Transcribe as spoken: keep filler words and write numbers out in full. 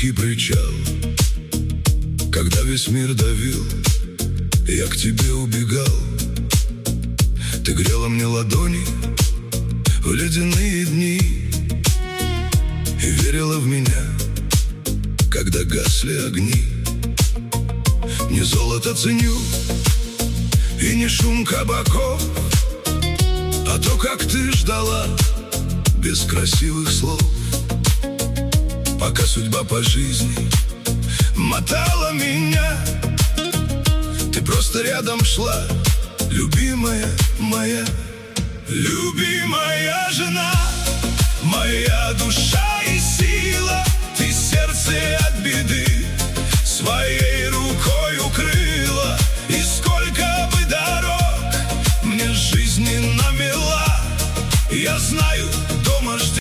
тихий причал. Когда весь мир давил, я к тебе убегал. Ты грела мне ладони в ледяные дни и верила в меня, когда гасли огни. Не золото ценю и не шум кабаков, а то, как ты ждала без красивых слов. Пока судьба по жизни мотала меня, ты просто рядом шла, любимая моя. Любимая жена, моя душа.